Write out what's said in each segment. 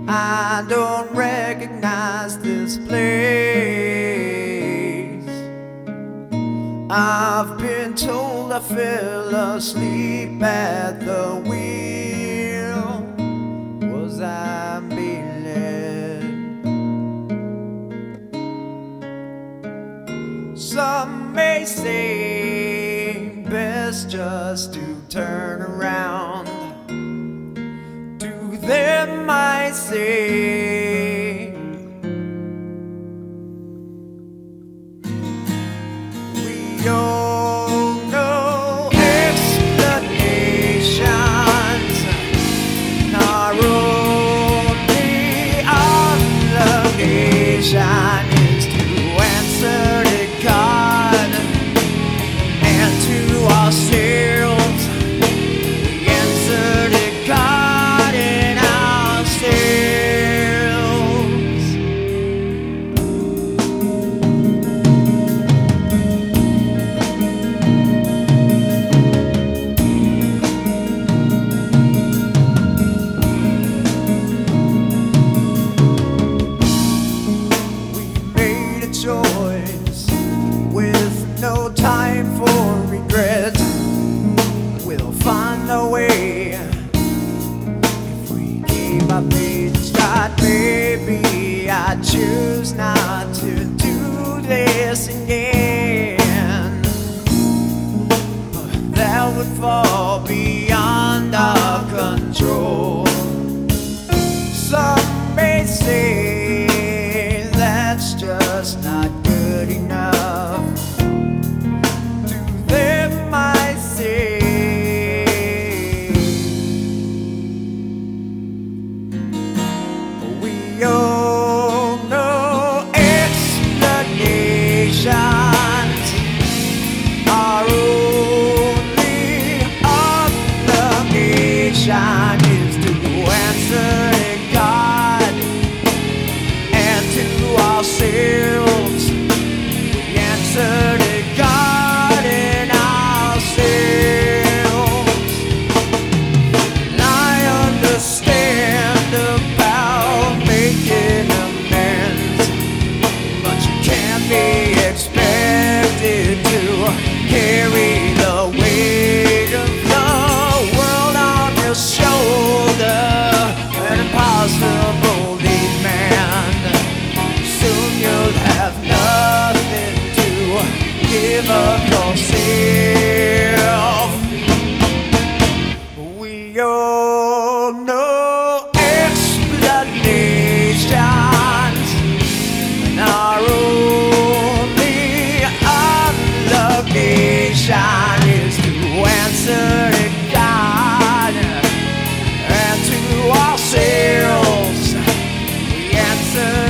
I don't recognize this place. I've been told I fell asleep at the wheel. Was I being led? Some may say best just to turn around. To them I say, we all know explanations. Our only obligation is to answer to God and to ourselves. We answer to God and ourselves. We made a choice with no time for regret. We'll find a way. If we keep our faith shot, maybe I choose not to do this again. But that would fall beyond our control. Some may say that's just not good enough. To them I say, we all know explanations. Our only obligation is to answer to God and to ourselves. We answer to God and ourselves. And I understand about making amends, but you can't be expected to carry the weight of the world on your shoulder. An impossible demand. Soon you'll have nothing to give of yourself. We all know explanations, and our only obligation is to answer to God and to ourselves. We answer to God.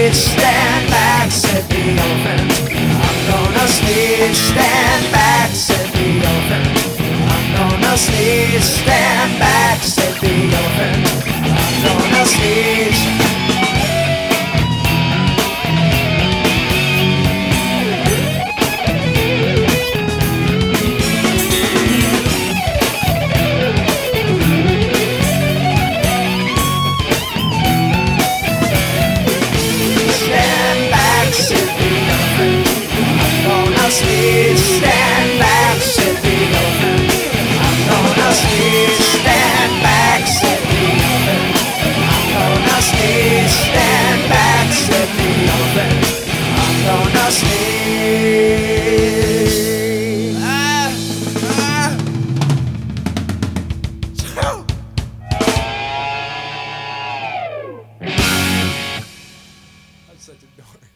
sneeze, stand back, said the elephant. I'm gonna sneeze, stand back, said the elephant. I'm gonna sneeze, stand back, said the elephant. I'm gonna sneeze. Sneeze, stand back, said the elephant. I'm gonna sneeze, stand back, said the elephant. I'm gonna sneeze, stand back, said the elephant. I'm gonna sneeze. That's such a dork.